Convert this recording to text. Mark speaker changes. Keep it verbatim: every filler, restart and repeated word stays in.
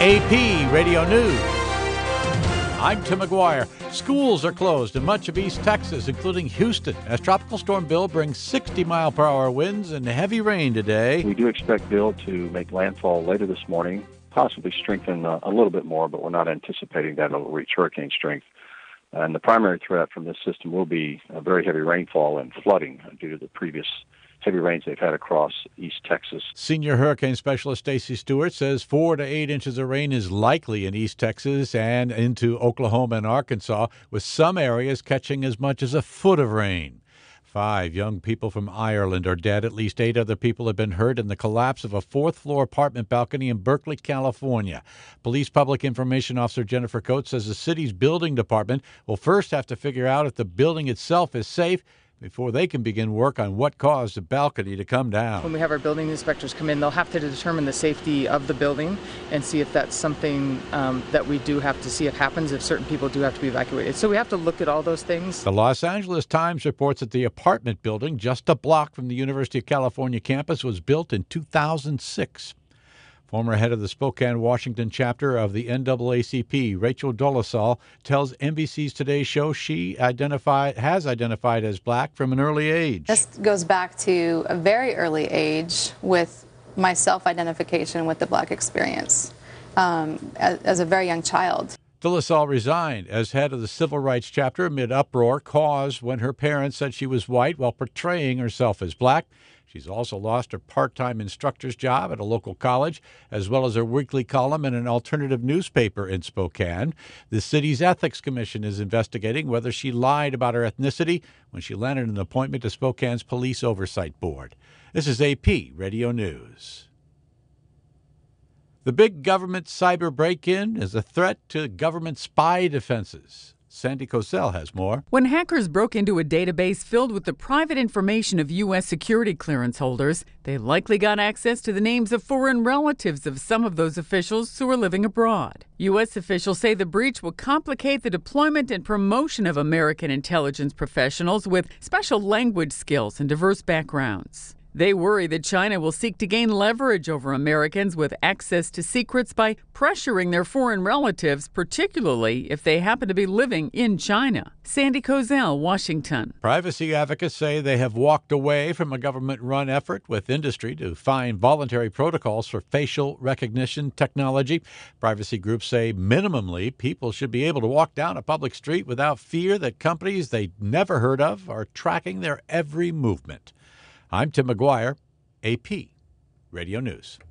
Speaker 1: A P Radio News. I'm Tim McGuire. Schools are closed in much of East Texas, including Houston, as Tropical Storm Bill brings sixty mile per hour winds and heavy rain today.
Speaker 2: We do expect Bill to make landfall later this morning, possibly strengthen uh, a little bit more, but we're not anticipating that it'll reach hurricane strength. And the primary threat from this system will be a very heavy rainfall and flooding due to the previous heavy rains they've had across East Texas.
Speaker 1: Senior hurricane specialist Stacy Stewart says four to eight inches of rain is likely in East Texas and into Oklahoma and Arkansas, with some areas catching as much as a foot of rain. Five young people from Ireland are dead. At least eight other people have been hurt in the collapse of a fourth-floor apartment balcony in Berkeley, California. Police Public Information Officer Jennifer Coates says the city's building department will first have to figure out if the building itself is safe before they can begin work on what caused the balcony to come down.
Speaker 3: When we have our building inspectors come in, they'll have to determine the safety of the building and see if that's something um, that we do have to see if happens, if certain people do have to be evacuated. So we have to look at all those things.
Speaker 1: The Los Angeles Times reports that the apartment building just a block from the University of California campus was built in two thousand six. Former head of the Spokane, Washington chapter of the N double A C P, Rachel Dolezal, tells N B C's Today Show she identified has identified as black from an early age.
Speaker 4: This goes back to a very early age with my self-identification with the black experience um, as, as a very young child.
Speaker 1: Dolezal resigned as head of the Civil Rights chapter amid uproar caused when her parents said she was white while portraying herself as black. She's also lost her part-time instructor's job at a local college, as well as her weekly column in an alternative newspaper in Spokane. The city's Ethics Commission is investigating whether she lied about her ethnicity when she landed an appointment to Spokane's Police Oversight Board. This is A P Radio News. The big government cyber break-in is a threat to government spy defenses. Sandy Kozel has more.
Speaker 5: When hackers broke into a database filled with the private information of U S security clearance holders, they likely got access to the names of foreign relatives of some of those officials who are living abroad. U S officials say the breach will complicate the deployment and promotion of American intelligence professionals with special language skills and diverse backgrounds. They worry that China will seek to gain leverage over Americans with access to secrets by pressuring their foreign relatives, particularly if they happen to be living in China. Sandy Kozel, Washington.
Speaker 1: Privacy advocates say they have walked away from a government-run effort with industry to find voluntary protocols for facial recognition technology. Privacy groups say minimally people should be able to walk down a public street without fear that companies they never heard of are tracking their every movement. I'm Tim McGuire, A P Radio News.